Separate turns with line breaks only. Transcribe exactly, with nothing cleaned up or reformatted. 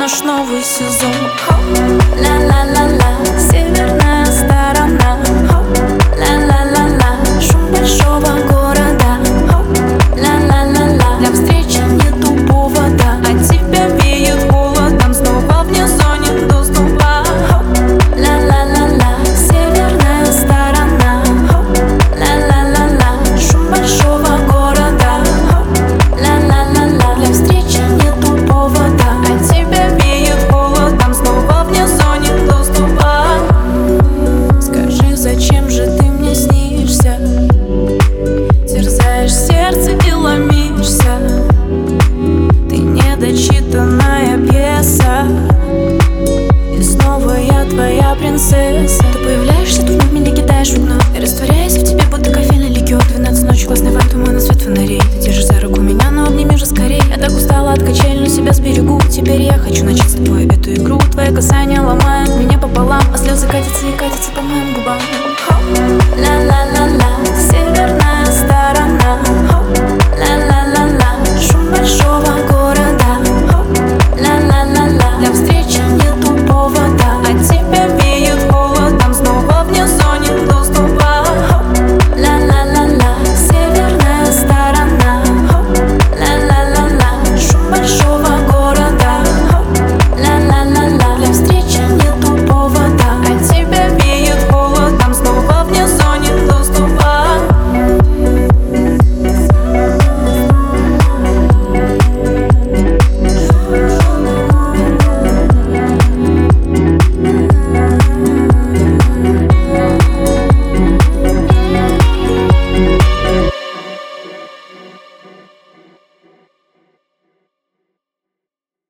наш новый сезон. Ла-ла-ла-ла, северная сторона. Ла-ла-ла-ла, шум большого города. Ла-ла-ла-ла, для встречи нету повода. От тебя веет холодом, снова вне зоны доступа. Ла-ла-ла-ла, северная сторона. Ла-ла-ла-ла, шум большого города. Ла-ла-ла-ла, для встречи нету повода. От тебя веет холодом, снова вне зоны доступа. Скажи, зачем же ты мне снишься? Терзаешь сердце и ломишься. Ты недочитанная пьеса, и снова я твоя принцесса. Ты появляешься, тут вновь меня кидаешь в окно. И растворяюсь в тебе, будто кофейный ликер. Двенадцать ночи, классный вайб, туманный свет фонарей. Ты держишь за руку меня, но обними же скорей. Я так устала от качель, но себя сберегу. Теперь я хочу начать с тобой эту игру. Твои касания ломают меня пополам, а слезы катятся и катятся по моим губам.